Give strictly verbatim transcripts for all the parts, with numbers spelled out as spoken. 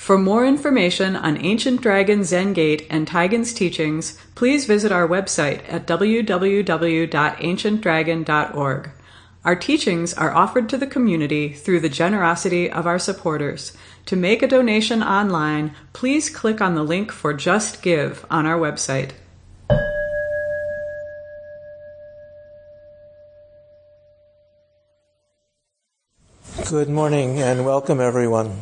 For more information on Ancient Dragon Zen Gate and Taigen's teachings, please visit our website at w w w dot ancient dragon dot org. Our teachings are offered to the community through the generosity of our supporters. To make a donation online, please click on the link for Just Give on our website. Good morning and welcome, everyone.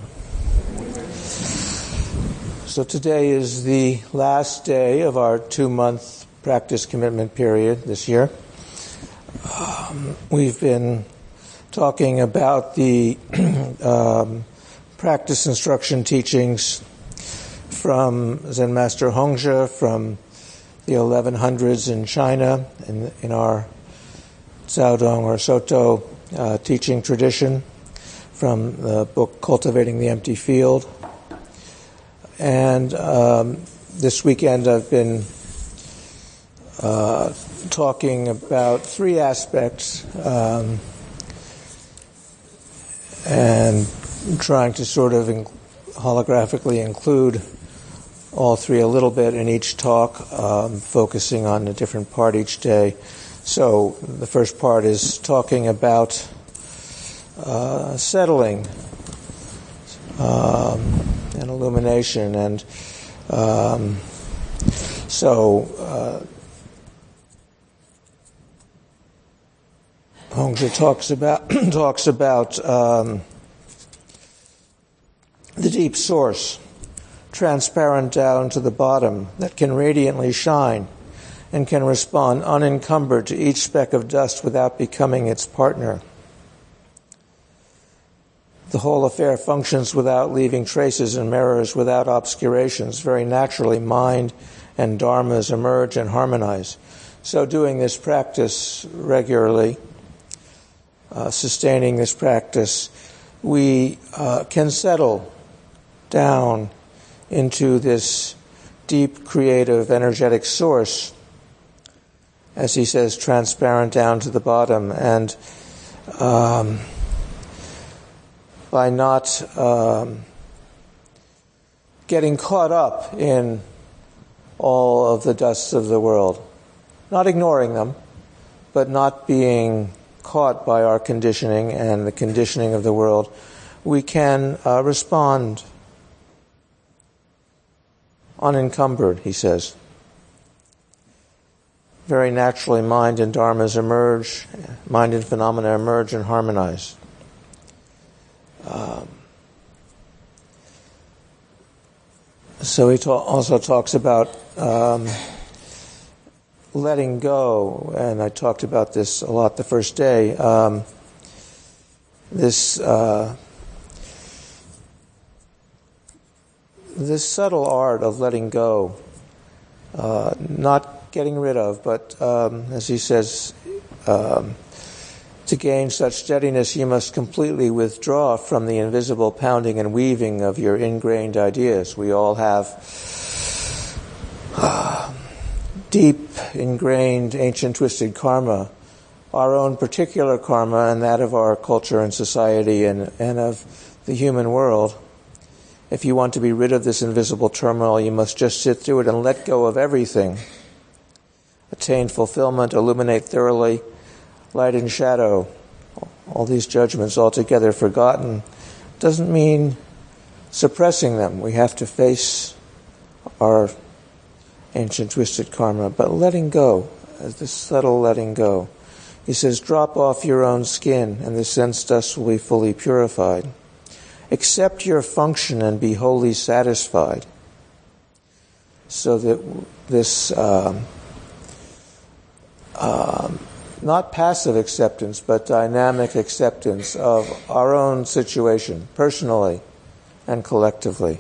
So today is the last day of our two-month practice commitment period this year. Um, we've been talking about the um, practice instruction teachings from Zen Master Hongzhi from the eleven hundreds in China, in, in our Caodong or Soto uh, teaching tradition, from the book Cultivating the Empty Field. And um, this weekend I've been uh, talking about three aspects um, and trying to sort of in- holographically include all three a little bit in each talk, um, focusing on a different part each day. So the first part is talking about uh, settling um, and illumination, and um, so uh, Hongzhi talks about talks about um, the deep source, transparent down to the bottom, that can radiantly shine and can respond unencumbered to each speck of dust without becoming its partner. The whole affair functions without leaving traces and mirrors, without obscurations. Very naturally, mind and dharmas emerge and harmonize. So doing this practice regularly, uh, sustaining this practice, we uh, can settle down into this deep, creative, energetic source, as he says, transparent down to the bottom, and um, by not um, getting caught up in all of the dusts of the world, not ignoring them, but not being caught by our conditioning and the conditioning of the world, we can uh, respond unencumbered, he says. Very naturally, mind and dharmas emerge, mind and phenomena emerge and harmonize. Um, so he ta- also talks about um, letting go, and I talked about this a lot the first day. Um, this uh, this subtle art of letting go, uh, not getting rid of, but um, as he says, um, to gain such steadiness, you must completely withdraw from the invisible pounding and weaving of your ingrained ideas. We all have uh, deep, ingrained, ancient, twisted karma, our own particular karma and that of our culture and society and, and of the human world. If you want to be rid of this invisible turmoil, you must just sit through it and let go of everything. Attain fulfillment, illuminate thoroughly, light and shadow, all these judgments altogether forgotten, doesn't mean suppressing them. We have to face our ancient twisted karma, but letting go, this subtle letting go. He says, drop off your own skin, and the sense dust will be fully purified. Accept your function and be wholly satisfied. So that this um, um, not passive acceptance, but dynamic acceptance of our own situation, personally and collectively.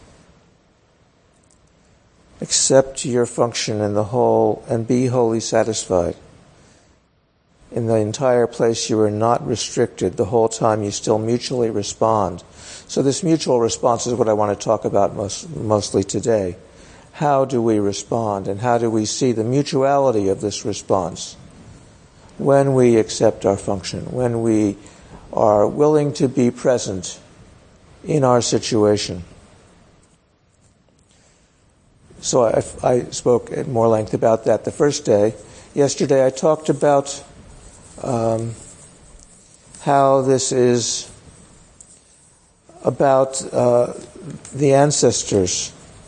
Accept your function in the whole and be wholly satisfied. In the entire place you are not restricted. The whole time you still mutually respond. So this mutual response is what I want to talk about most, mostly today. How do we respond, and how do we see the mutuality of this response? When we accept our function, when we are willing to be present in our situation, So I, I spoke at more length about that the first day. Yesterday I talked about um, how this is about uh, the ancestors,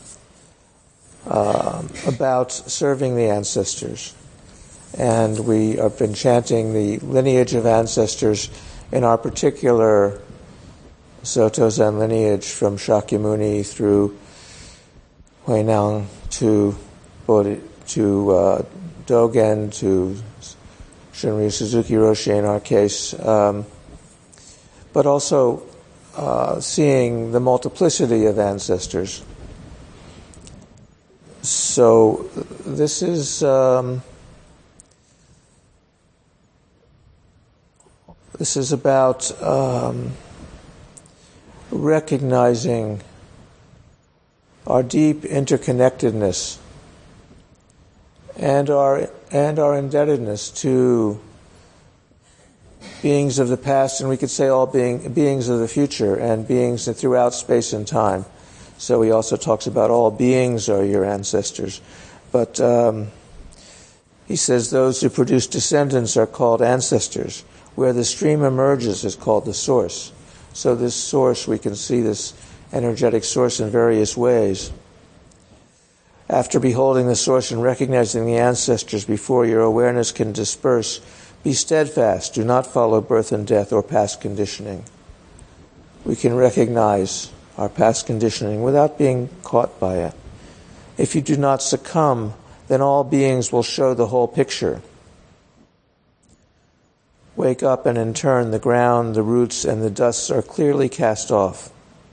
uh, about serving the ancestors. And we have been chanting the lineage of ancestors in our particular Soto Zen lineage from Shakyamuni through Huineng to Bodhi, to uh, Dogen, to Shunryu Suzuki Roshi in our case, um, but also uh, seeing the multiplicity of ancestors. So this is um, this is about um, recognizing our deep interconnectedness and our and our indebtedness to beings of the past, and we could say all being beings of the future, and beings throughout space and time. So he also talks about all beings are your ancestors. But um, he says those who produce descendants are called ancestors. Where the stream emerges is called the source. So this source, we can see this energetic source in various ways. After beholding the source and recognizing the ancestors before your awareness can disperse, be steadfast. Do not follow birth and death or past conditioning. We can recognize our past conditioning without being caught by it. If you do not succumb, then all beings will show the whole picture. Wake up, and in turn the ground, the roots, and the dust are clearly cast off.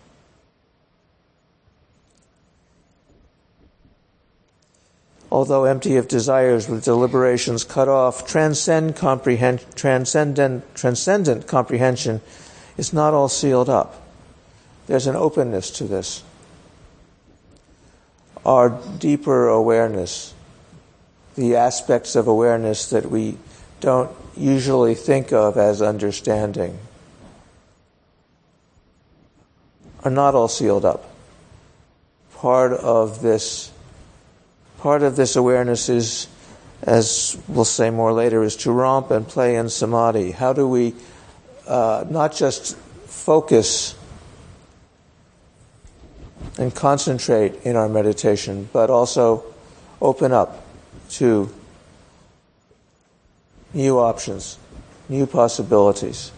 Although empty of desires with deliberations cut off, transcend comprehend, transcendent, transcendent comprehension is not all sealed up. There's an openness to this. Our deeper awareness, the aspects of awareness that we don't usually think of as understanding, are not all sealed up. Part of this Part of this awareness is, as we'll say more later, is to romp and play in samadhi. How do we uh, not just focus and concentrate in our meditation, but also open up to new options, new possibilities.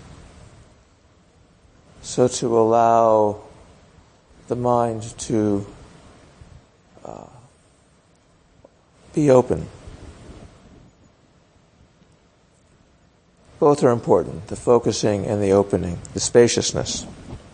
So to allow the mind to uh, be open. Both are important, the focusing and the opening, the spaciousness.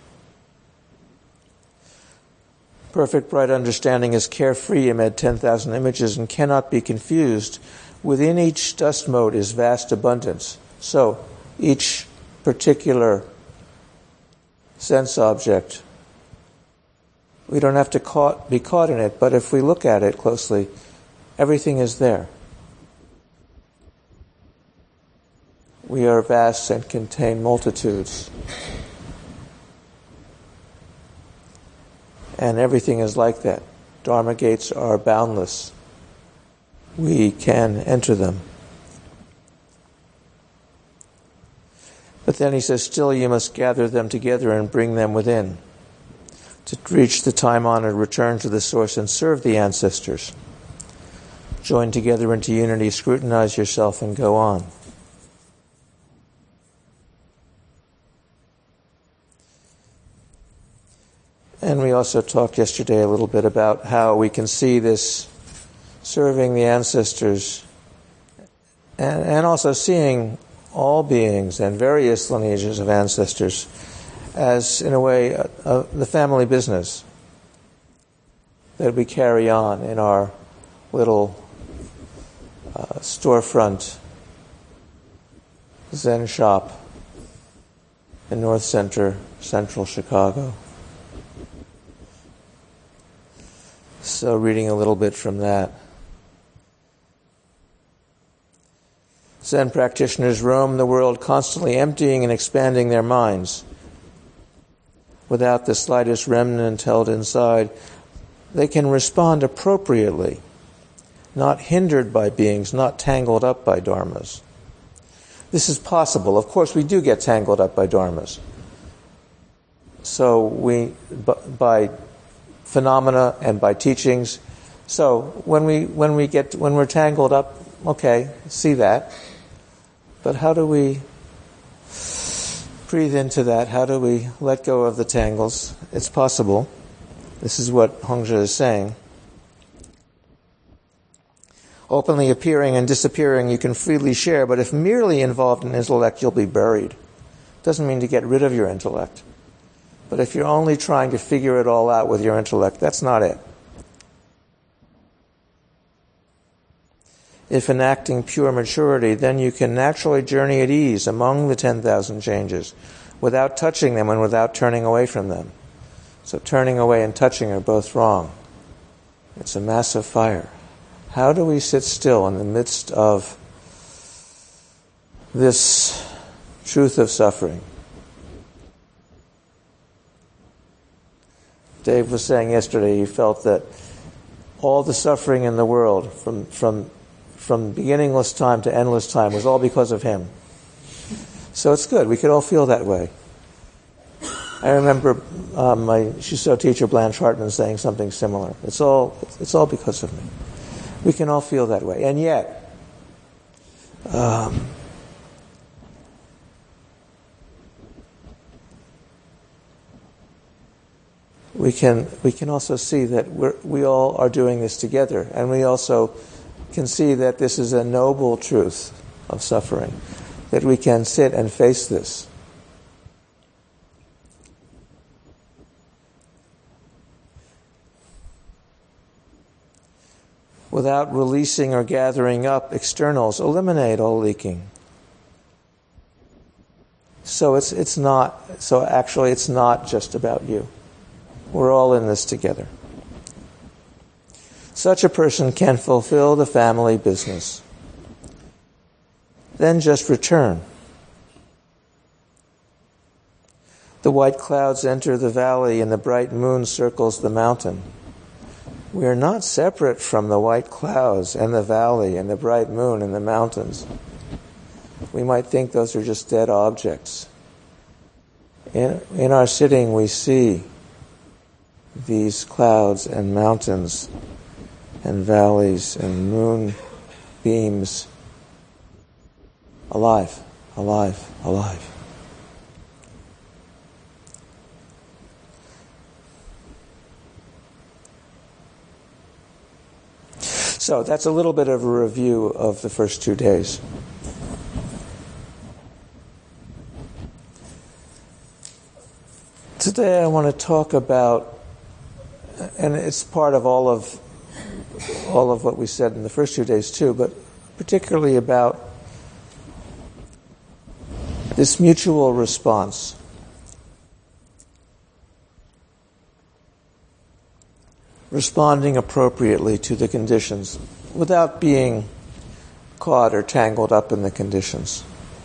Perfect bright understanding is carefree amid ten thousand images and cannot be confused. Within each dust mote is vast abundance. So each particular sense object, we don't have to caught, be caught in it, but if we look at it closely, everything is there. We are vast and contain multitudes. And everything is like that. Dharma gates are boundless. We can enter them. But then he says, still you must gather them together and bring them within to reach the time-honored return to the source and serve the ancestors. Join together into unity, scrutinize yourself, and go on. And we also talked yesterday a little bit about how we can see this serving the ancestors and, and also seeing all beings and various lineages of ancestors as, in a way, uh, uh, the family business that we carry on in our little uh, storefront Zen shop in North Center, Central Chicago. So reading a little bit from that. Zen practitioners roam the world constantly emptying and expanding their minds without the slightest remnant held inside. they can respond appropriately, not hindered by beings, not tangled up by dharmas. This is possible. Of course, we do get tangled up by dharmas. So we, by phenomena and by teachings. So when we when we get when we're tangled up, okay, see that. But how do we breathe into that? How do we let go of the tangles? It's possible. This is what Hongzhi is saying. Openly appearing and disappearing you can freely share, but if merely involved in intellect, you'll be buried. Doesn't mean to get rid of your intellect. But if you're only trying to figure it all out with your intellect, that's not it. If enacting pure maturity, then you can naturally journey at ease among the ten thousand changes without touching them and without turning away from them. So turning away and touching are both wrong. It's a massive fire. How do we sit still in the midst of this truth of suffering? Dave was saying yesterday he felt that all the suffering in the world from from from beginningless time to endless time was all because of him. So it's good. We could all feel that way. I remember um, my Shuso teacher Blanche Hartman saying something similar. It's all it's all because of me. We can all feel that way. And yet, um, we can we can also see that we're, we all are doing this together, and we also can see that this is a noble truth of suffering, that we can sit and face this. Without releasing or gathering up externals, eliminate all leaking. So it's it's not so actually it's not just about you. We're all in this together. Such a person can fulfill the family business. Then just return. The white clouds enter the valley and the bright moon circles the mountain. We are not separate from the white clouds and the valley and the bright moon and the mountains. We might think those are just dead objects. In, in our sitting, we see these clouds and mountains and valleys and moon beams alive, alive, alive. So that's a little bit of a review of the first two days. Today I want to talk about, and it's part of all of all of what we said in the first two days too, but particularly about this mutual response. Responding appropriately to the conditions without being caught or tangled up in the conditions.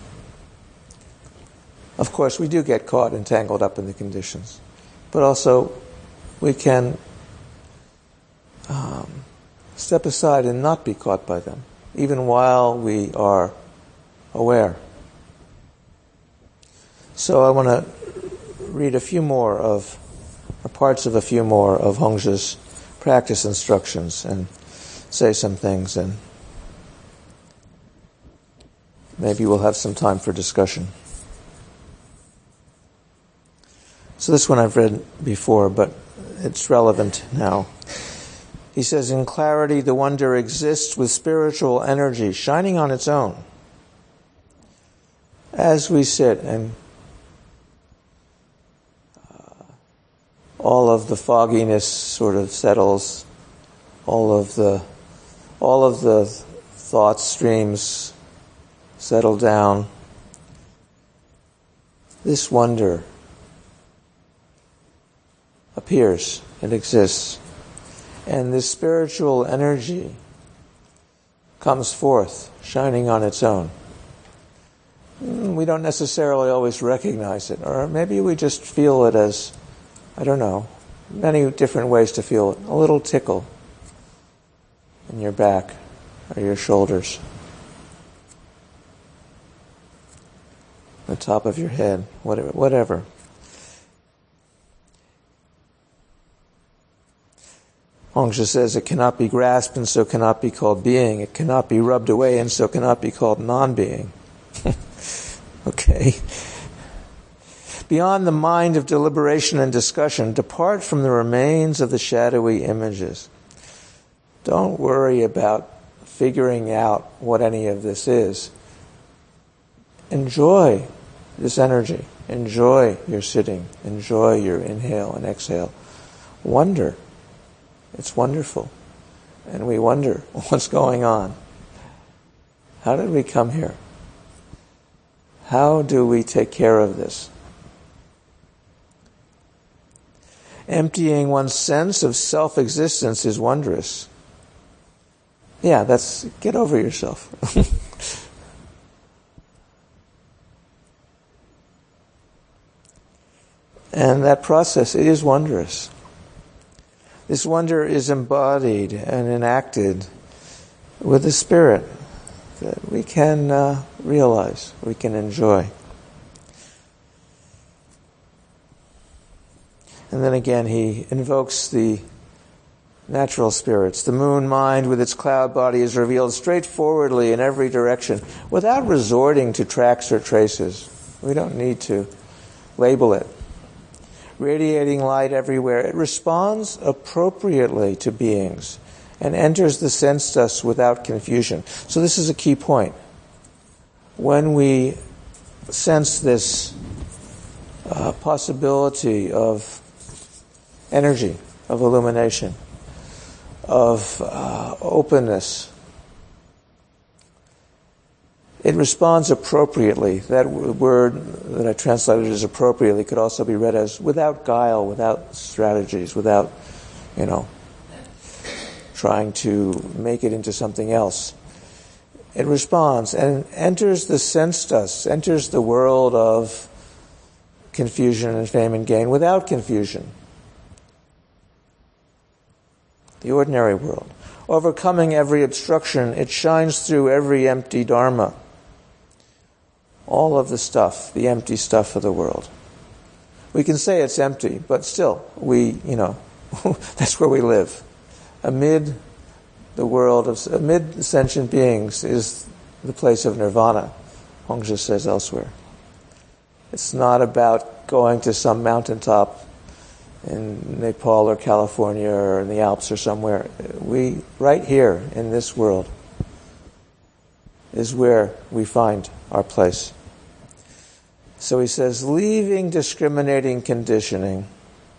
Of course, we do get caught and tangled up in the conditions, but also we can um, step aside and not be caught by them, even while we are aware. So I want to read a few more of, or parts of a few more of Hongzhi's practice instructions and say some things, and maybe we'll have some time for discussion. So this one I've read before, but it's relevant now. He says, in clarity, the wonder exists with spiritual energy shining on its own. As we sit and all of the fogginess sort of settles, all of the all of the thought streams settle down. This wonder appears and exists, and this spiritual energy comes forth, shining on its own. We don't necessarily always recognize it, or maybe we just feel it as, I don't know, many different ways to feel it. A little tickle in your back or your shoulders, the top of your head, whatever. whatever. Hongzhi says it cannot be grasped and so cannot be called being. It cannot be rubbed away and so cannot be called non-being. Okay. Beyond the mind of deliberation and discussion, depart from the remains of the shadowy images. Don't worry about figuring out what any of this is. Enjoy this energy. Enjoy your sitting. Enjoy your inhale and exhale. Wonder. It's wonderful. And we wonder what's going on. How did we come here? How do we take care of this? Emptying one's sense of self-existence is wondrous. Yeah, that's, get over yourself. And that process is wondrous. This wonder is embodied and enacted with the Spirit that we can uh, realize, we can enjoy. And then again he invokes the natural spirits. The moon mind with its cloud body is revealed straightforwardly in every direction without resorting to tracks or traces. We don't need to label it. Radiating light everywhere, it responds appropriately to beings and enters the sense dust without confusion. So this is a key point. When we sense this uh, possibility of energy, of illumination, of uh, openness, it responds appropriately. That word that I translated as appropriately could also be read as without guile, without strategies, without, you know, trying to make it into something else. It responds and enters the sense dust, enters the world of confusion and fame and gain without confusion. The ordinary world. Overcoming every obstruction, it shines through every empty dharma. All of the stuff, the empty stuff of the world. We can say it's empty, but still, we, you know, that's where we live. Amid the world of, amid sentient beings is the place of nirvana, Hongzhi says elsewhere. It's not about going to some mountaintop in Nepal or California or in the Alps or somewhere. We, right here in this world, is where we find our place. So he says, leaving discriminating conditioning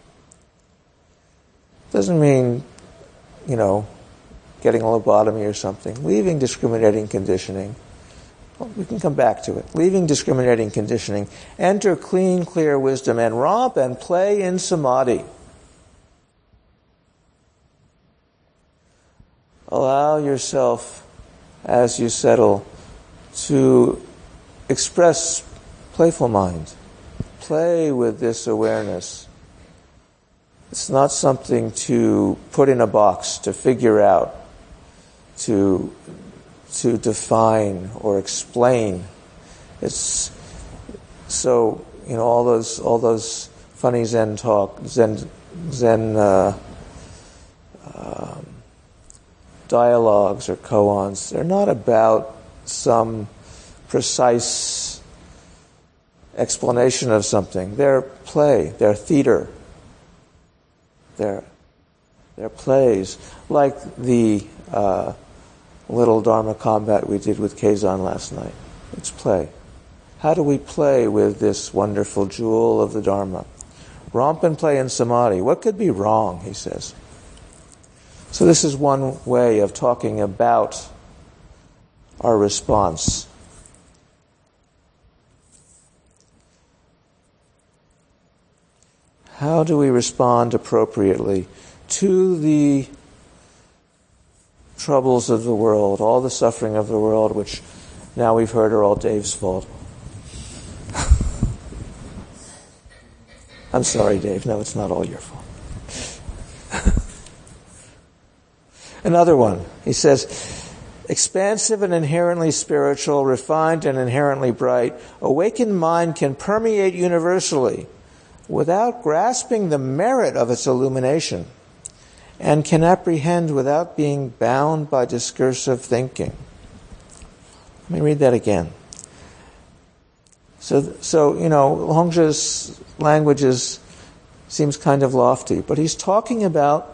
doesn't mean, you know, getting a lobotomy or something. Leaving discriminating conditioning, well, we can come back to it. Leaving discriminating conditioning, enter clean, clear wisdom and romp and play in samadhi. Allow yourself, as you settle, to express playful mind. Play with this awareness. It's not something to put in a box, to figure out, to to define or explain. It's so, you know, all those all those funny Zen talk, Zen Zen uh, um, dialogues or koans. They're not about some precise explanation of something. They're play. They're theater. They're they're plays like the uh, little Dharma combat we did with Kazan last night. It's play. How do we play with this wonderful jewel of the Dharma? Romp and play in samadhi. What could be wrong, he says. So this is one way of talking about our response. How do we respond appropriately to the troubles of the world, all the suffering of the world, which now we've heard are all Dave's fault? I'm sorry, Dave. No, it's not all your fault. Another one. He says, expansive and inherently spiritual, refined and inherently bright, awakened mind can permeate universally without grasping the merit of its illumination, and can apprehend without being bound by discursive thinking. Let me read that again. So, so you know, Hongzhi's language is, seems kind of lofty, but he's talking about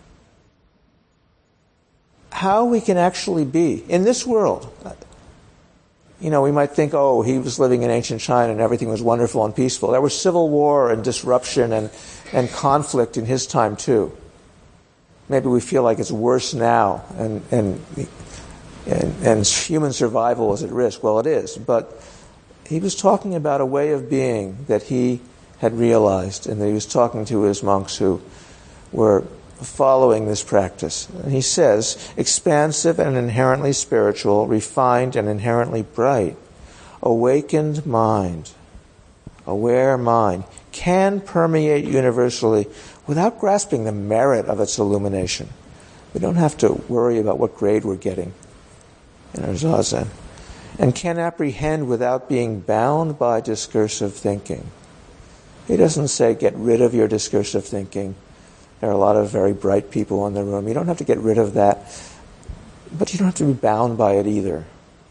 how we can actually be in this world. You know, we might think, oh, he was living in ancient China and everything was wonderful and peaceful. There was civil war and disruption and, and conflict in his time too. Maybe we feel like it's worse now and, and, and, and human survival is at risk. Well, it is, but he was talking about a way of being that he had realized, and that he was talking to his monks who were following this practice. And he says, expansive and inherently spiritual, refined and inherently bright, awakened mind, aware mind, can permeate universally without grasping the merit of its illumination. We don't have to worry about what grade we're getting in our zazen. And can apprehend without being bound by discursive thinking. He doesn't say, get rid of your discursive thinking. There are a lot of very bright people in the room. You don't have to get rid of that, but you don't have to be bound by it either.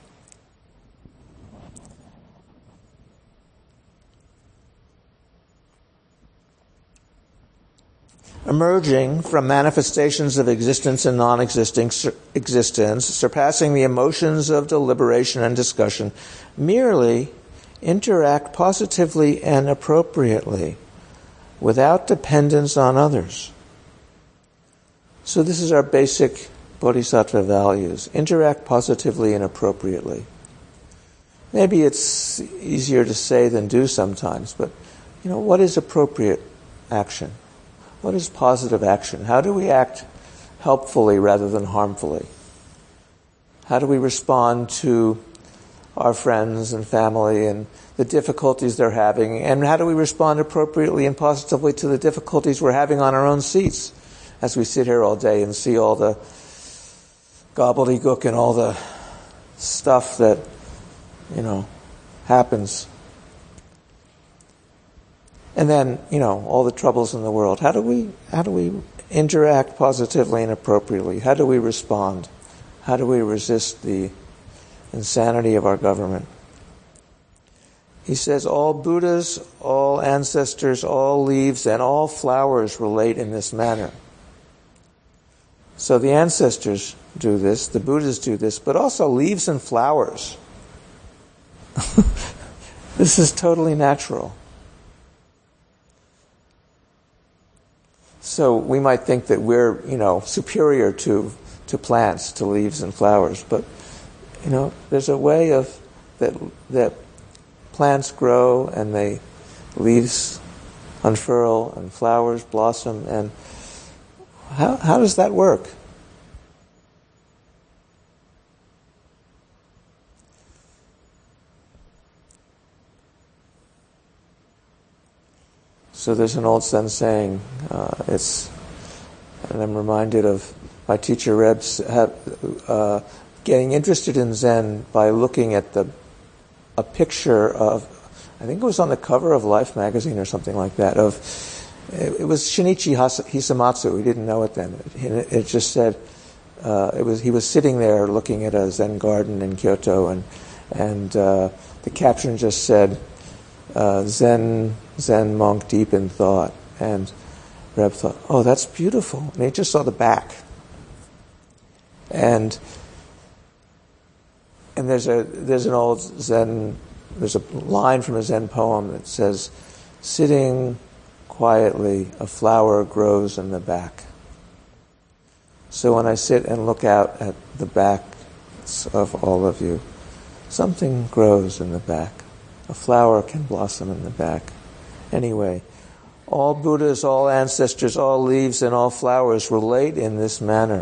Emerging from manifestations of existence and non-existing sur- existence, surpassing the emotions of deliberation and discussion, merely interact positively and appropriately, without dependence on others. So this is our basic bodhisattva values. Interact positively and appropriately. Maybe it's easier to say than do sometimes, but you know, what is appropriate action? What is positive action? How do we act helpfully rather than harmfully? How do we respond to our friends and family and the difficulties they're having? And how do we respond appropriately and positively to the difficulties we're having on our own seats as we sit here all day and see all the gobbledygook and all the stuff that, you know, happens? And then, you know, all the troubles in the world. How do we, how do we interact positively and appropriately? How do we respond? How do we resist the insanity of our government? He says, all Buddhas, all ancestors, all leaves, and all flowers relate in this manner. So the ancestors do this, the Buddhas do this, but also leaves and flowers. This is totally natural. So we might think that we're, you know, superior to to plants, to leaves and flowers, but you know, there's a way of that that plants grow and they leaves unfurl and flowers blossom, and how how does that work? So there's an old Zen saying, uh, it's, and I'm reminded of my teacher Reb's have, uh, getting interested in Zen by looking at the a picture of, I think it was on the cover of Life magazine or something like that, of, it, it was Shinichi Hisamatsu, he didn't know it then. It, it just said, uh, it was he was sitting there looking at a Zen garden in Kyoto, and, and uh, the caption just said, uh, Zen... Zen monk deep in thought. And Reb thought, oh, that's beautiful. And he just saw the back. And and there's a there's an old Zen, there's a line from a Zen poem that says, sitting quietly, a flower grows in the back. So when I sit and look out at the backs of all of you, something grows in the back. A flower can blossom in the back. Anyway, all Buddhas, all ancestors, all leaves, and all flowers relate in this manner,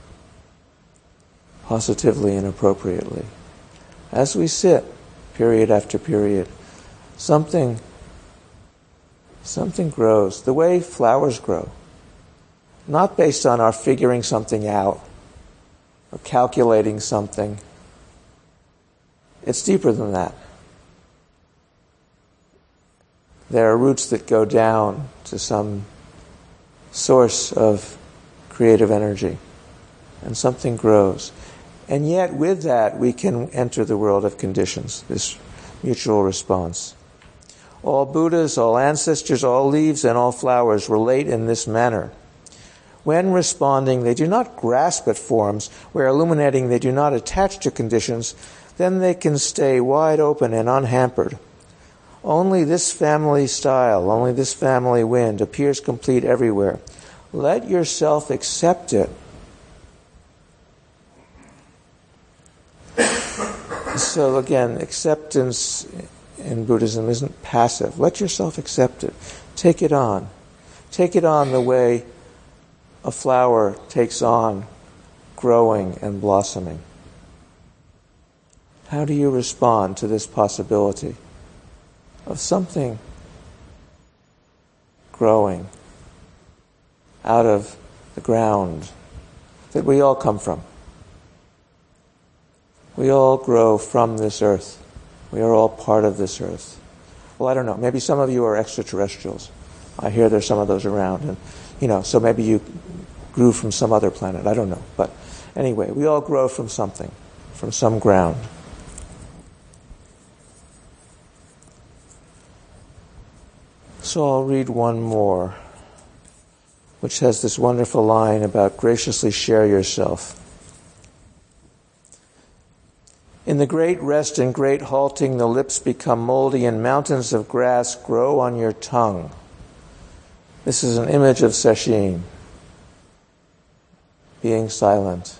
positively and appropriately. As we sit, period after period, something, something grows, the way flowers grow, not based on our figuring something out or calculating something. It's deeper than that. There are roots that go down to some source of creative energy, and something grows. And yet, with that, we can enter the world of conditions, this mutual response. All Buddhas, all ancestors, all leaves, and all flowers relate in this manner. When responding, they do not grasp at forms. Where illuminating, they do not attach to conditions. Then they can stay wide open and unhampered. Only this family style, only this family wind appears complete everywhere. Let yourself accept it. So again, acceptance in Buddhism isn't passive. Let yourself accept it. Take it on. Take it on the way a flower takes on growing and blossoming. How do you respond to this possibility of something growing out of the ground that we all come from? We all grow from this earth. We are all part of this earth. Well, I don't know. Maybe some of you are extraterrestrials. I hear there's some of those around. And, you know, so maybe you grew from some other planet. I don't know. But anyway, we all grow from something, from some ground. So I'll read one more, which has this wonderful line about graciously share yourself. In the great rest and great halting, the lips become moldy and mountains of grass grow on your tongue. This is an image of Sesshin, being silent,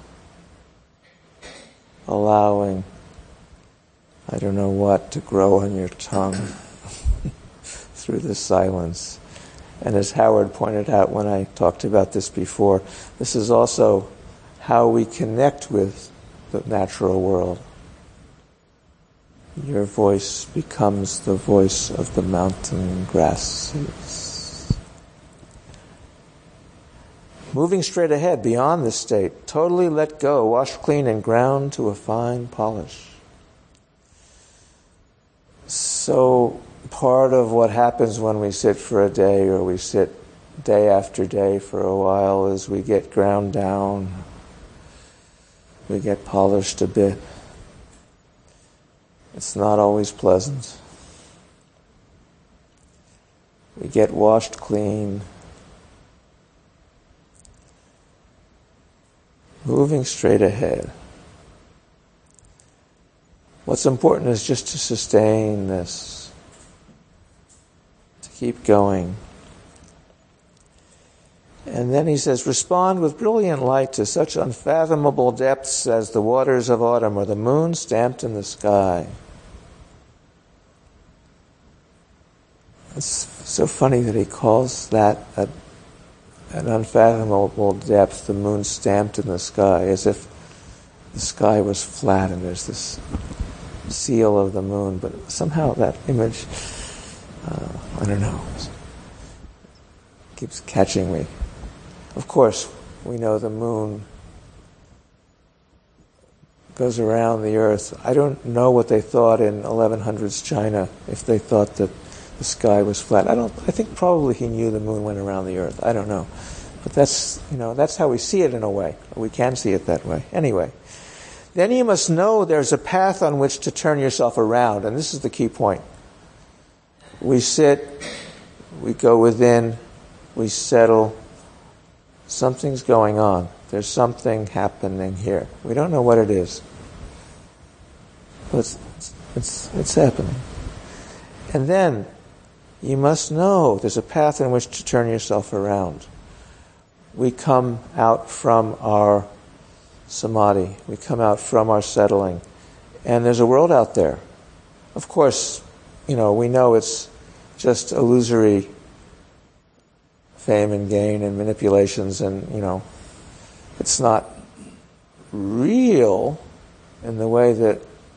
allowing, I don't know what, to grow on your tongue through the silence. And as Howard pointed out when I talked about this before, this is also how we connect with the natural world. Your voice becomes the voice of the mountain grasses. Moving straight ahead beyond this state, totally let go, washed clean and ground to a fine polish. So part of what happens when we sit for a day or we sit day after day for a while is we get ground down, we get polished a bit. It's not always pleasant. We get washed clean. Moving straight ahead. What's important is just to sustain this, to keep going. And then he says, respond with brilliant light to such unfathomable depths as the waters of autumn or the moon stamped in the sky. It's so funny that he calls that a, an unfathomable depth, the moon stamped in the sky, as if the sky was flat and there's this seal of the moon. But somehow that image, uh, I don't know, keeps catching me. Of course, we know the moon goes around the earth. I don't know what they thought in eleven hundreds China, if they thought that the sky was flat. I don't. I think probably he knew the moon went around the earth. I don't know, but that's you know that's how we see it in a way. We can see it that way. Anyway, then you must know there's a path on which to turn yourself around, and this is the key point. We sit, we go within, we settle. Something's going on. There's something happening here. We don't know what it is, but it's it's, it's happening. And then you must know there's a path in which to turn yourself around. We come out from our samadhi. We come out from our settling. And there's a world out there. Of course, you know, we know it's just illusory fame and gain and manipulations, and, you know, it's not real in the way that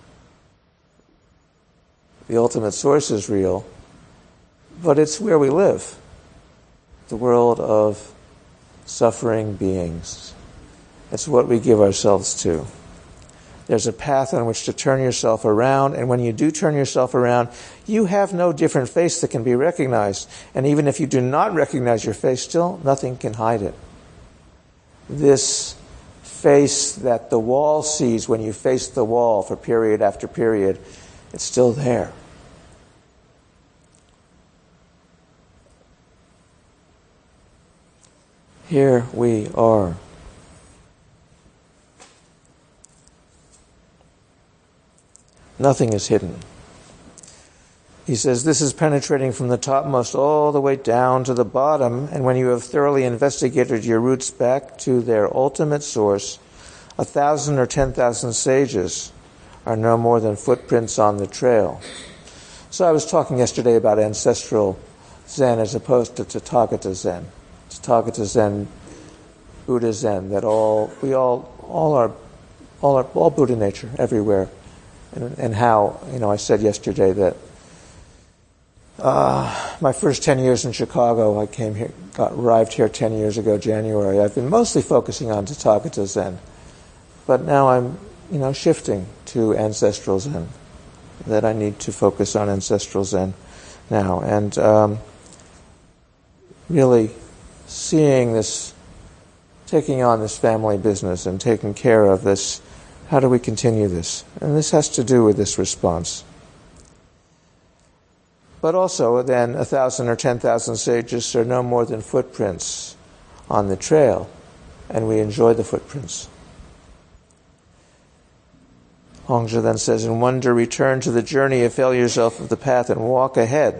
the ultimate source is real, but it's where we live, the world of suffering beings. It's what we give ourselves to. There's a path on which to turn yourself around, and when you do turn yourself around, you have no different face that can be recognized. And even if you do not recognize your face, still nothing can hide it. This face that the wall sees when you face the wall for period after period, it's still there. Here we are. Nothing is hidden. He says, this is penetrating from the topmost all the way down to the bottom, and when you have thoroughly investigated your roots back to their ultimate source, a thousand or ten thousand sages are no more than footprints on the trail. So I was talking yesterday about ancestral Zen as opposed to Tathagata Zen. Tathagata Zen, Buddha Zen, that all, we all, all are, all are, all Buddha nature everywhere. And, and how, you know, I said yesterday that uh, my first ten years in Chicago, I came here, got arrived here ten years ago, January. I've been mostly focusing on Tathagata Zen, but now I'm, you know, shifting to ancestral Zen. That I need to focus on ancestral Zen now, and um, really seeing this, taking on this family business and taking care of this. How do we continue this? And this has to do with this response. But also, then, a thousand or ten thousand sages are no more than footprints on the trail, and we enjoy the footprints. Hongzhi then says, in wonder, return to the journey, avail yourself of the path, and walk ahead.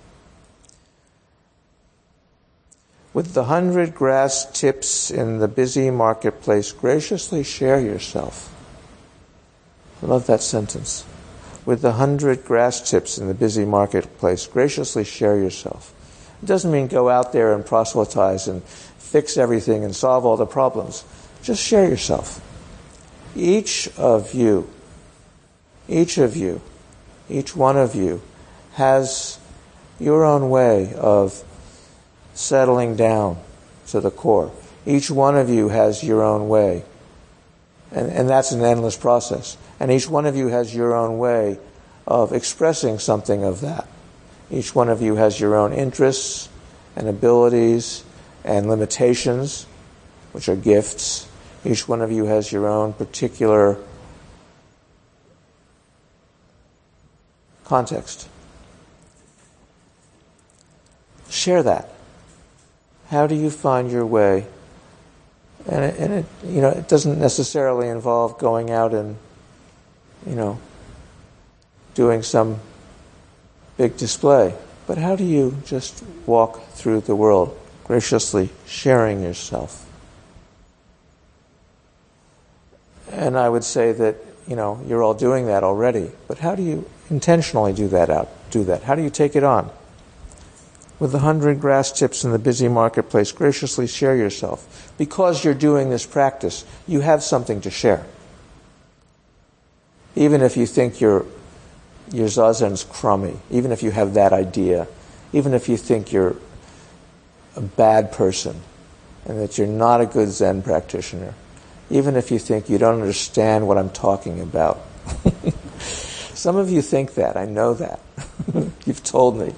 With the hundred grass tips in the busy marketplace, graciously share yourself. I love that sentence. With the hundred grass tips in the busy marketplace, graciously share yourself. It doesn't mean go out there and proselytize and fix everything and solve all the problems. Just share yourself. Each of you, each of you, each one of you has your own way of settling down to the core. Each one of you has your own way. And, and that's an endless process. And each one of you has your own way of expressing something of that. Each one of you has your own interests and abilities and limitations, which are gifts. Each one of you has your own particular context. Share that. How do you find your way? And it, and it, you know, it doesn't necessarily involve going out and, you know, doing some big display. But how do you just walk through the world, graciously sharing yourself? And I would say that, you know, you're all doing that already. But how do you intentionally do that out? Do that? How do you take it on? With the hundred grass tips in the busy marketplace, graciously share yourself. Because you're doing this practice, you have something to share. Even if you think your your zazen's crummy, even if you have that idea, even if you think you're a bad person and that you're not a good Zen practitioner, even if you think you don't understand what I'm talking about. Some of you think that, I know that. You've told me.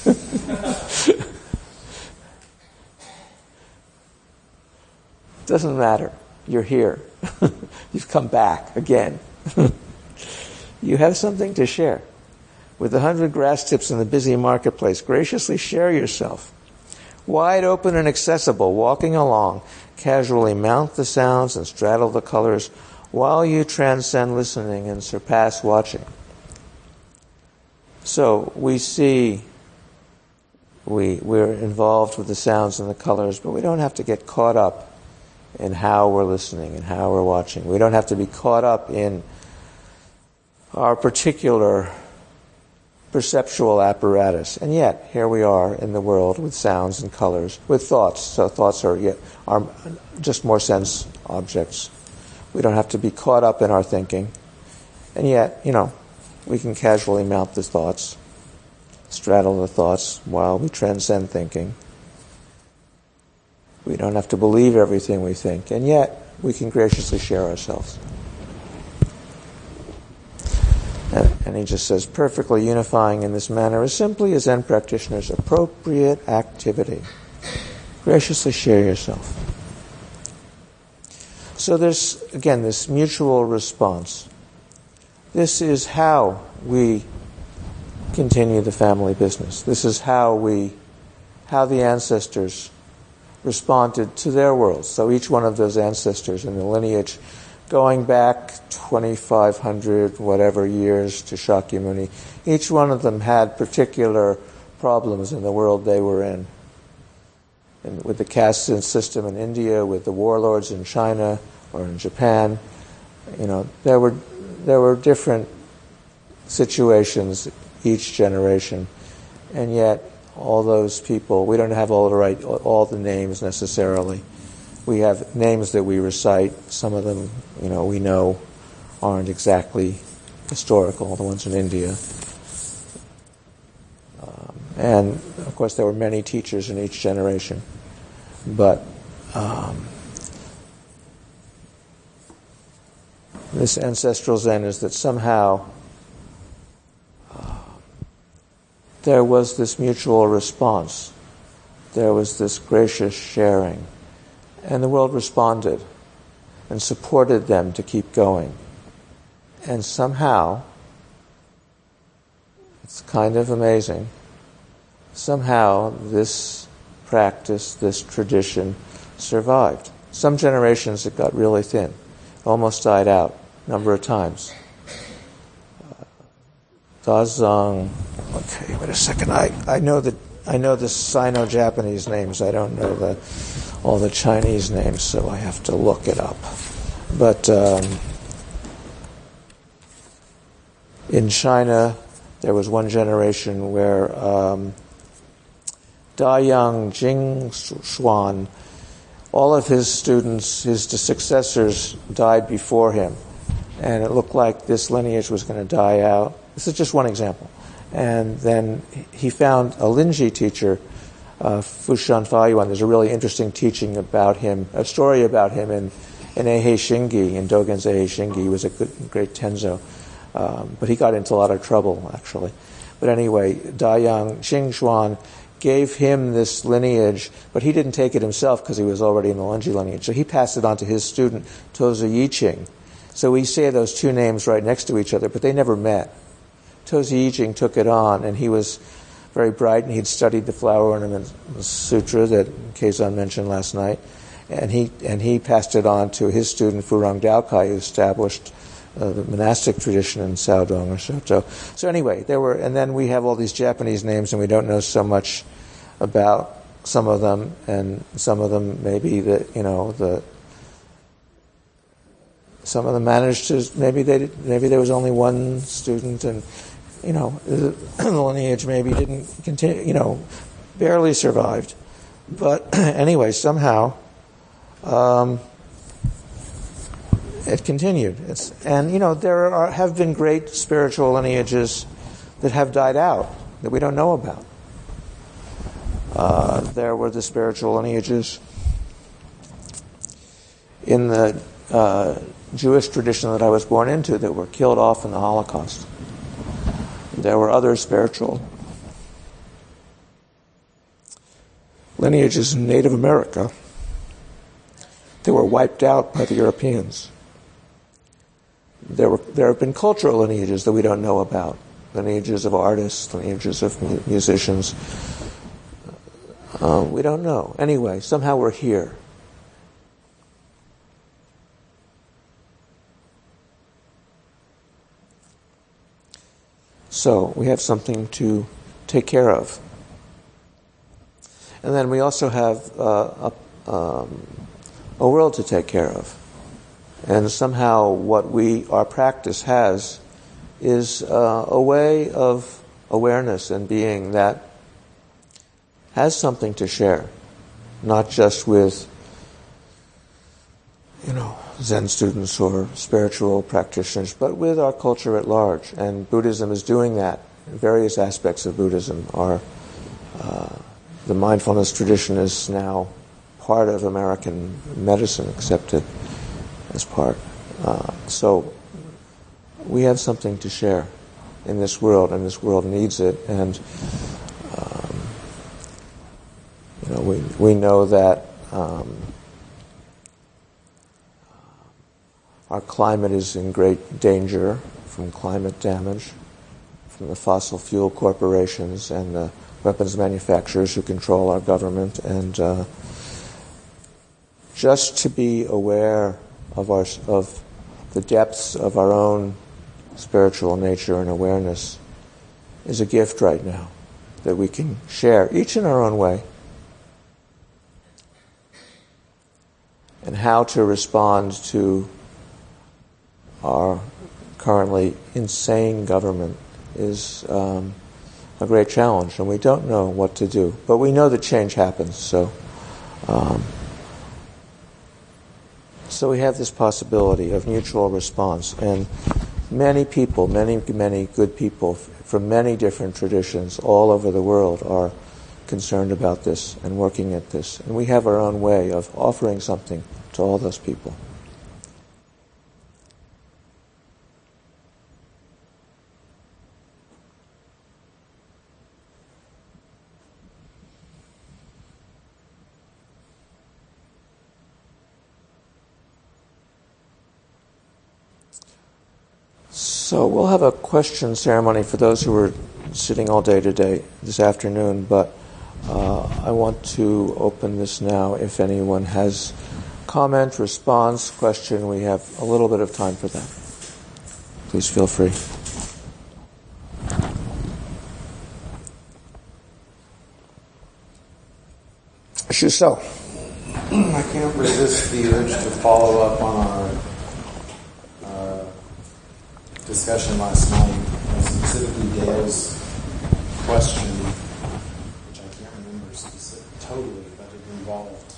Doesn't matter. You're here. You've come back again. You have something to share. With the hundred grass tips in the busy marketplace, graciously share yourself. Wide open and accessible, walking along, casually mount the sounds and straddle the colors while you transcend listening and surpass watching. So we see, we, we're involved with the sounds and the colors, but we don't have to get caught up in how we're listening and how we're watching. We don't have to be caught up in our particular perceptual apparatus. And yet, here we are in the world with sounds and colors, with thoughts. So thoughts are, yet, are just more sense objects. We don't have to be caught up in our thinking. And yet, you know, we can casually mount the thoughts, straddle the thoughts while we transcend thinking. We don't have to believe everything we think. And yet, we can graciously share ourselves. And, and he just says, perfectly unifying in this manner is simply a Zen practitioner's appropriate activity. Graciously share yourself. So there's, again, this mutual response. This is how we continue the family business. This is how we, how the ancestors responded to their worlds. So each one of those ancestors in the lineage, going back twenty-five hundred whatever years to Shakyamuni, each one of them had particular problems in the world they were in. And with the caste system in India, with the warlords in China or in Japan, you know, there were there were different situations each generation, and yet all those people, we don't have all the right all the names necessarily. We have names that we recite. Some of them, you know, we know aren't exactly historical, the ones in India. Um, and, of course, there were many teachers in each generation. But um, this ancestral Zen is that somehow uh, there was this mutual response. There was this gracious sharing. And the world responded and supported them to keep going. And somehow, it's kind of amazing, somehow this practice, this tradition survived. Some generations it got really thin, almost died out a number of times. Uh, Dazang, okay, wait a second, I, I know that I know the Sino-Japanese names, I don't know the all the Chinese names, so I have to look it up. But um, in China, there was one generation where um, Dayang Jingshuan, all of his students, his successors, died before him. And it looked like this lineage was going to die out. This is just one example. And then he found a Linji teacher, Uh, Fushan Faiyuan. There's a really interesting teaching about him, a story about him in, in Eihei Shingi, in Dogen's Eihei Shingi. He was a good, great Tenzo. Um, but he got into a lot of trouble, actually. But anyway, Dayang Xingxuan gave him this lineage, but he didn't take it himself because he was already in the Linji lineage. So he passed it on to his student, Tozu Yiqing. So we say those two names right next to each other, but they never met. Tozu Yiqing took it on, and he was very bright, and he'd studied the Flower Ornament Sutra that Keizan mentioned last night, and he and he passed it on to his student Furong Daokai, who established uh, the monastic tradition in Saodong or Shoto. So anyway, there were, and then we have all these Japanese names, and we don't know so much about some of them, and some of them maybe the you know the some of them managed to maybe they did, maybe there was only one student and. You know, the lineage maybe didn't continue, you know, barely survived. But anyway, somehow um, it continued. It's, and, you know, there are, have been great spiritual lineages that have died out that we don't know about. Uh, there were the spiritual lineages in the uh, Jewish tradition that I was born into that were killed off in the Holocaust. There were other spiritual lineages in Native America that were wiped out by the Europeans. There were there have been cultural lineages that we don't know about, lineages of artists, lineages of mu- musicians. Uh, we don't know. Anyway, somehow we're here. So we have something to take care of. And then we also have uh, a, um, a world to take care of. And somehow what we, our practice has is uh, a way of awareness and being that has something to share, not just with, you know, Zen students or spiritual practitioners, but with our culture at large. And Buddhism is doing that. Various aspects of Buddhism are, uh, the mindfulness tradition is now part of American medicine, accepted. as part. Uh, so we have something to share in this world, and this world needs it. And um, you know, we we know that um, our climate is in great danger from climate damage, from the fossil fuel corporations and the weapons manufacturers who control our government, and uh, just to be aware of our of the depths of our own spiritual nature and awareness is a gift right now that we can share, each in our own way. And how to respond to our currently insane government is um, a great challenge, and we don't know what to do. But we know that change happens, so um, so we have this possibility of mutual response. And many people, many, many good people from many different traditions all over the world are concerned about this and working at this. And we have our own way of offering something to all those people. So we'll have a question ceremony for those who are sitting all day today, this afternoon, but uh, I want to open this now. If anyone has comment, response, question, we have a little bit of time for that. Please feel free. Shuso. I can't resist the urge to follow up on our discussion last night, and specifically Dale's question, which I can't remember specific, totally, but it involved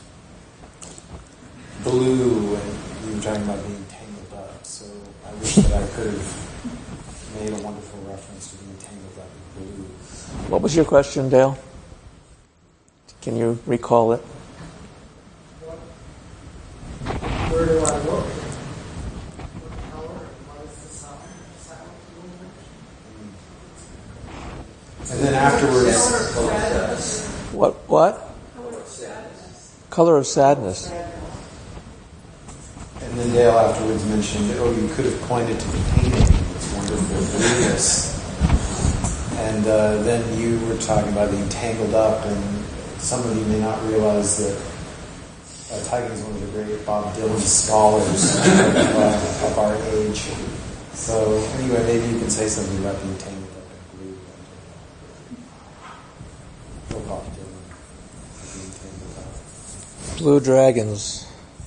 blue, and you were talking about being tangled up. So I wish that I could have made a wonderful reference to being tangled up in blue. What was your question, Dale? Can you recall it? Where do I look? And then afterwards, what? What? Color of sadness. And then Dale afterwards mentioned, oh, you could have pointed to the painting, this wonderful blueness. And uh, then you were talking about being tangled up, and some of you may not realize that uh, Taigen is one of the great Bob Dylan scholars of, uh, of our age. So anyway, maybe you can say something about being tangled up. Blue dragons.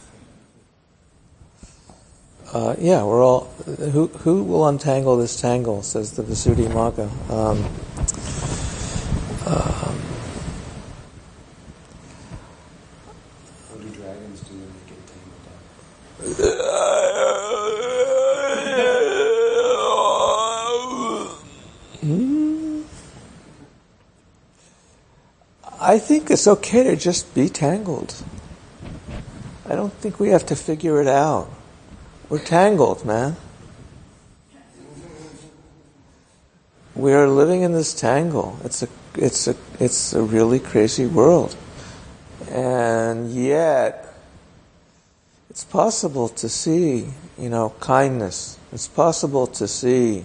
Uh, yeah, we're all. Who who will untangle this tangle? Says the Visuddhimagga. Um, um, what do dragons do when they get tangled up? I think it's okay to just be tangled. I don't think we have to figure it out. We're tangled, man. We are living in this tangle. It's a, it's a, it's a really crazy world. And yet, it's possible to see, you know, kindness. It's possible to see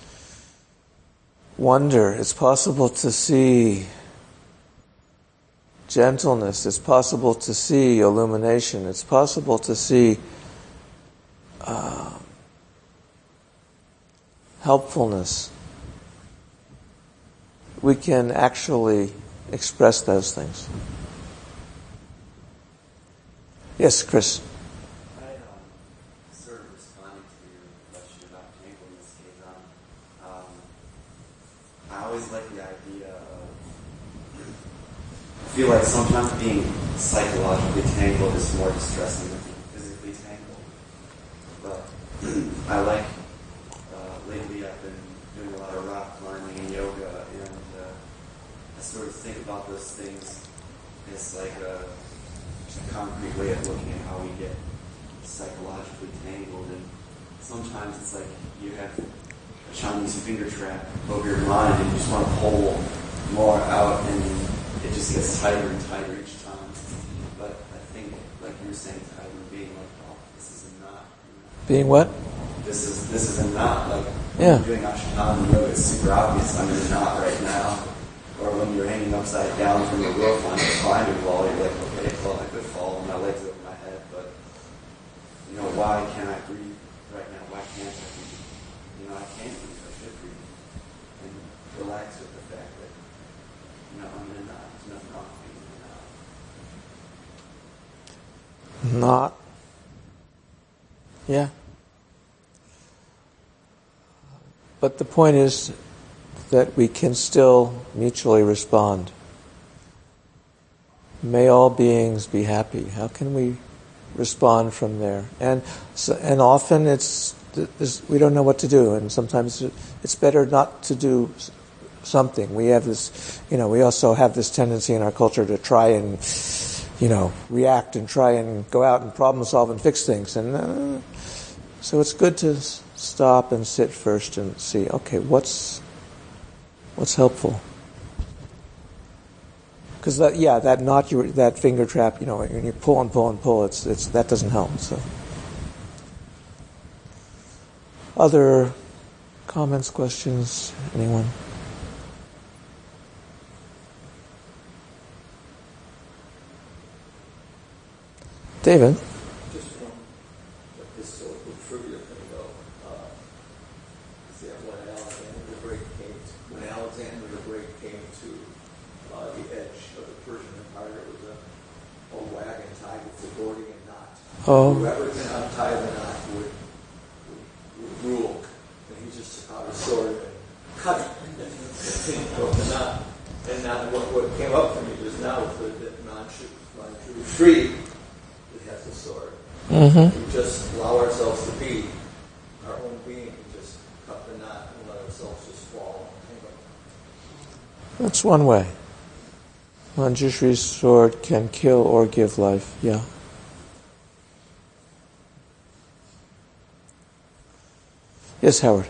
wonder. It's possible to see gentleness. It's possible to see illumination. It's possible to see uh, helpfulness. We can actually express those things. Yes, Chris. I um, sort of responding to your question about tangledness, Kazan. Um, I always like the idea of, I feel like sometimes being psychologically tangled is more distressing than being physically tangled. But I like, uh, lately I've been doing a lot of rock climbing and yoga, and uh, I sort of think about those things as like a concrete way of looking at how we get psychologically tangled, and sometimes it's like you have a Chinese finger trap over your mind, and you just want to pull more out, and it just gets tighter and tighter each time. But I think, like you were saying, Tyler, being like, oh, this is a knot. Being what? This is this is a knot. Like yeah. when you're doing Ashtanga yoga, it's super obvious I'm in a knot right now. Or when you're hanging upside down from your roof on a climbing wall, you're like, okay, well, I could fall with my legs over my head, but you know, why can't I breathe right now? Why can't I breathe? You know, I can't breathe. I should breathe. And relax with the fact that, you know, I'm in a knot. There's nothing wrong with being in a knot. Not. Yeah. But the point is that we can still mutually respond. May all beings be happy. How can we respond from there? And so, and often it's, it's we don't know what to do, and sometimes it's better not to do something. We have this, you know, we also have this tendency in our culture to try and, you know, react and try and go out and problem solve and fix things. And uh, so it's good to stop and sit first and see, okay, what's what's helpful? Because that, yeah, that knot, you, that finger trap, you know, when you pull and pull and pull, it's it's that doesn't help. So, other comments, questions, anyone? David? Just from the historical trivia thing, though. Uh, see, when Alexander the Great came, to, when Alexander the Great came to uh, the edge of the Persian Empire, it was a, a wagon tied with the Gordian knot. Oh. Whoever can untie the knot would, would, would rule. And he just took out his sword and cut it. And broke the knot. And now what, what came up for me just now was that, that non-shoot, non-shoot free. Has a sword. Mm-hmm. We just allow ourselves to be our own being and just cut the knot and let ourselves just fall. That's one way. Manjushri's sword can kill or give life. Yeah. Yes, Howard.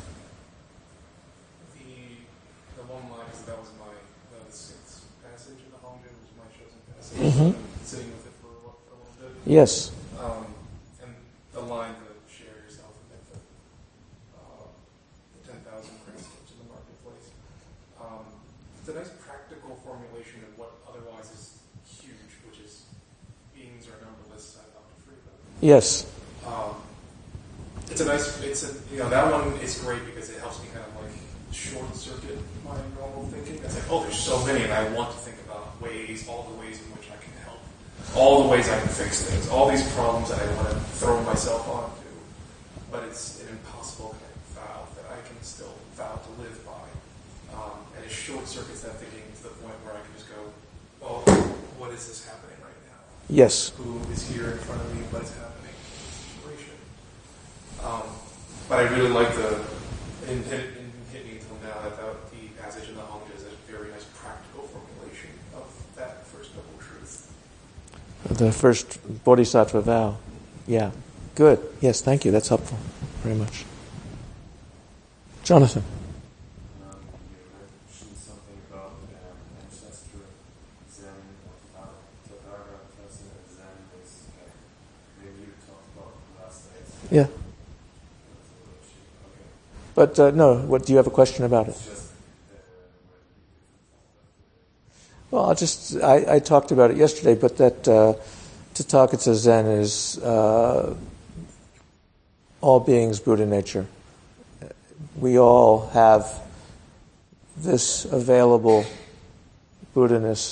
The the long lines, that was my the sixth passage of the Hongzhen was my chosen passage. Mm-hmm. Sitting with it for, for a little bit. Yes. Um, and the line that share yourself with the, uh, the ten thousand principles in the marketplace. Um, it's a nice practical formulation of what otherwise is huge, which is beings are numberless. I Doctor Friedman. Yes. Um, it's a nice. It's a you know that one is great because it helps me kind of like short circuit my normal thinking. It's like, oh, there's so many, and I want to think about ways, all the ways in which I can help. All the ways I can fix things, all these problems that I want to throw myself onto, but it's an impossible kind of vow that I can still vow to live by. Um, and it short circuits that thinking to the point where I can just go, oh, what is this happening right now? Yes. Who is here in front of me? What is happening in this situation? Um, but I really like the, in, in, in hit me until now, I thought the passage in the Hongzhen is a very nice practical formulation of that first noble truth. The first Bodhisattva vow. Yeah. Good. Yes, thank you. That's helpful. Very much. Jonathan. Um, you mentioned something about um, ancestor Zen, or Tathagata Tesla Zen is uh, maybe you talked about last night. Yeah. Okay. But uh, no, what do you have a question about it? It's just uh, Well, I'll just, I, I talked about it yesterday, but that uh, Tathagata Zen is uh, all beings Buddha nature. We all have this available Buddha-ness,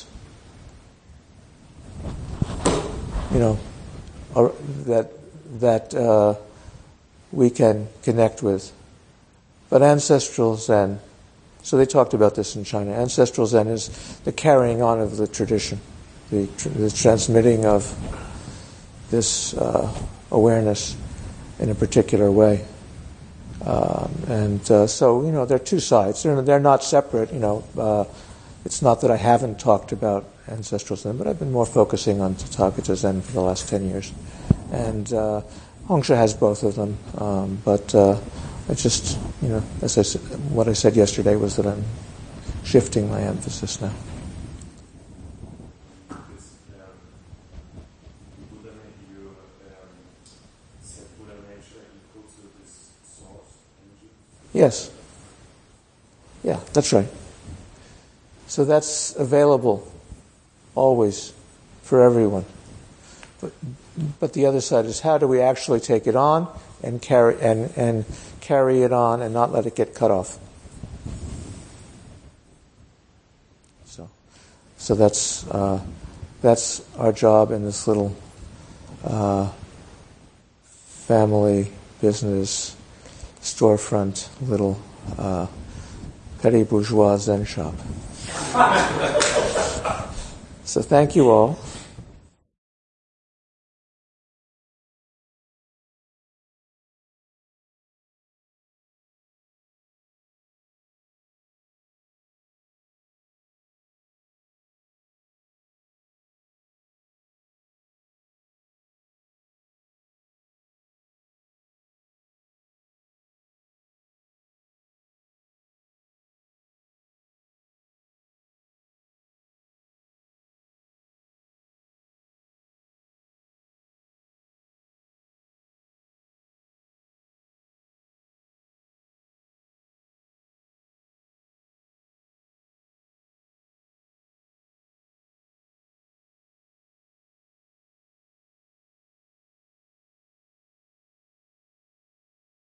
you know, or that, that uh, we can connect with. But ancestral Zen, so they talked about this in China. Ancestral Zen is the carrying on of the tradition, the, tr- the transmitting of this uh, awareness in a particular way. Um, and uh, so, you know, there are two sides. They're, they're not separate, you know. Uh, it's not that I haven't talked about ancestral Zen, but I've been more focusing on Tathagata Zen for the last ten years. And uh, Hongsha has both of them, um, but uh, I just, you know, as I said, what I said yesterday was that I'm shifting my emphasis now. Yes. Yeah, that's right. So that's available always for everyone. But, but the other side is, how do we actually take it on and carry and, and carry it on and not let it get cut off? So, so that's uh, that's our job in this little uh, family business storefront, little uh, petty bourgeois Zen shop. So thank you all.